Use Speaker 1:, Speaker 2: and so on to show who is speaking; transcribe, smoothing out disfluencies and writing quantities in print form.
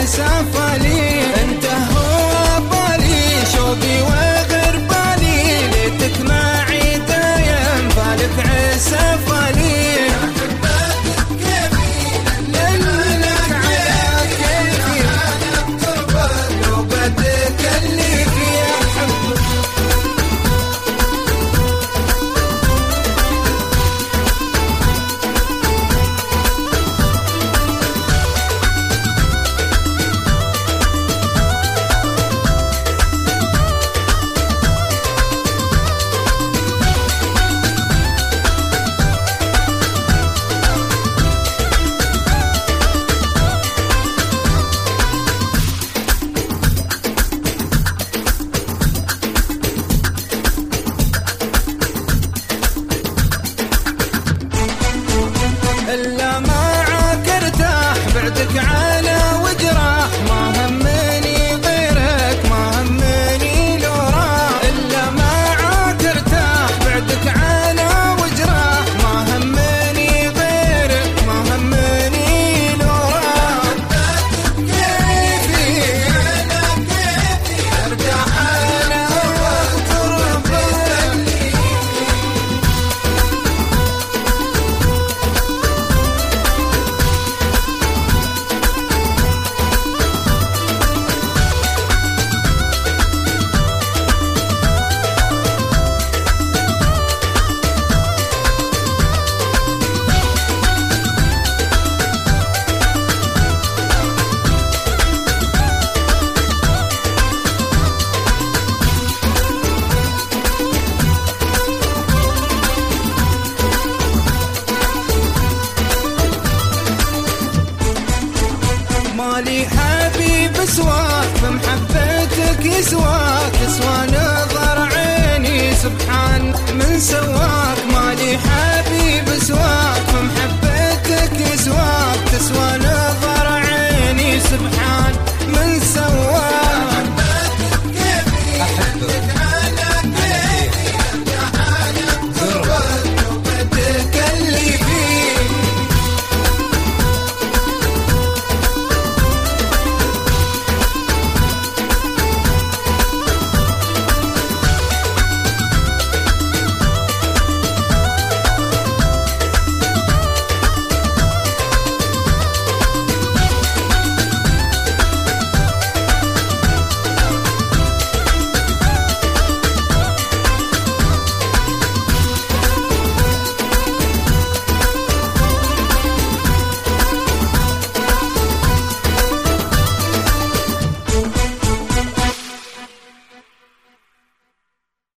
Speaker 1: عسى لي انت هو بالي شوقي وغير بالي ليتك معي دايم بالك عسى لي إلا معاك ارتاح بعدك على وجراح ما همني غيرك ما همني لو راح إلا معاك ارتاح بعدك على وجراح ما همني غيرك ما همني لو راح كيفي أنا كيفي ارتاح أنا وقربك مالي حبيب سواك بمحبتك يسواك يسوى نظر عيني سبحان من سواك مالي حبيب سواك بمحبتك يسواك تسوى